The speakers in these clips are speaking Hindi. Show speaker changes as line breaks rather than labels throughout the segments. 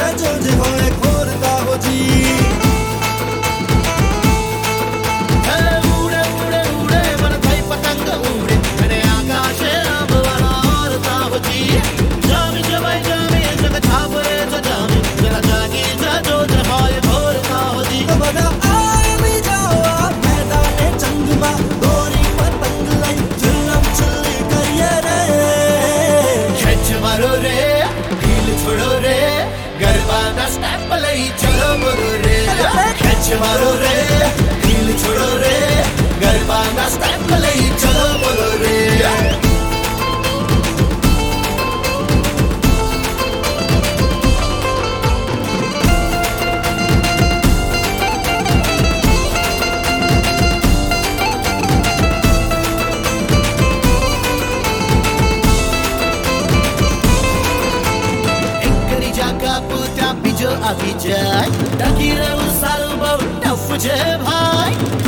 चलते होए खोरता हो जी।
उड़े उड़े उड़े मन थाई पतंग उड़े मैंने आकाशे आंबवाला औरता हो जी। जामी जबाई जामी जग छापरे तो जामी जरा जागी जा जो होए खोरता हो जी।
तो बड़ा आए भी जाओ आप मैदाने जंग में गोरी पतंग लाई झुल्लम झुल्ली करिए रे।
खिंच मारो रे ढील छोड़ो रे गरबा ना स्टेप लई चलो बोलो रे। खिंच मारो रे ढील छोड़ो रे गरबा ना स्टेप लई चलो बोलो रे। Avijay, dakira usalu bau tough je bhai.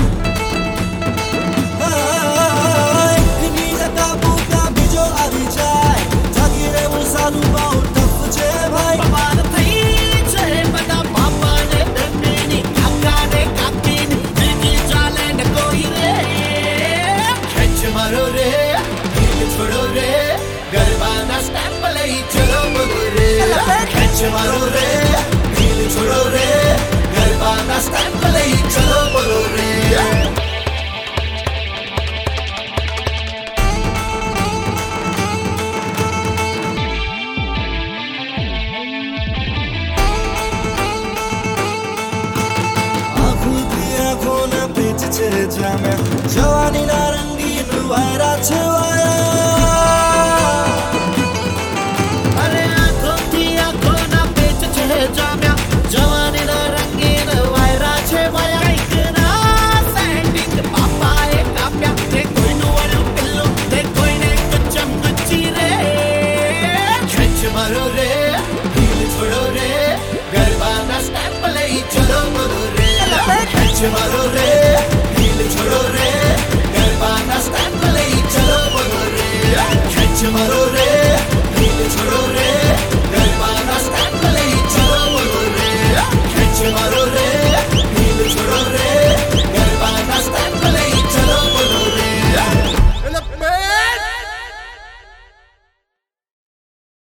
Ini jaka buka bijo avijay, dakira usalu bau tough je bhai.
Papa ne thai che bada papa ne dhamini, akka ne kakini, diki chale ne koi re. Khinch maro re, dil chodo re, garba na step lai chalo bolo re. Khinch maro re. छोड़ो रे गरबा ना स्टेप लई चलो बोलो रे।
आँखों ना पेच छे जामे जवानी ना रंगीन वायरा छवाया।
अरे आँखों ना पेच छे जामे जवानी ना रंगीन वायरा छे वाया। कैकना सैंडिंग पापा ए काप्या ते कोई नुवारू पिल्लो ते कोई ने कुचम कुची रे। खिंच मारो रे ढील छोड़ो रे गरबा ना स्टेप लई चलो बोलो रे। खिंच मारो रे ढील छोड़ो रे गरबा ना स्टेप लई चलो बोलो रे। खिंच मारो